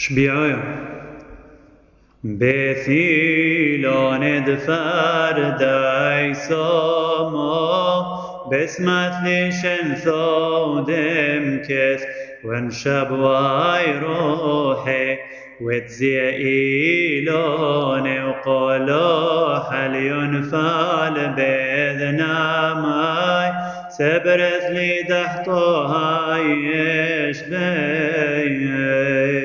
شبيعي بثيلون دفر داي سومو بسمت ليشن ثودم كث وانشبواي روحي وتزيئيلون وقولو حل ينفال بذنا ماي سبرت لي تحتو هاي يشبي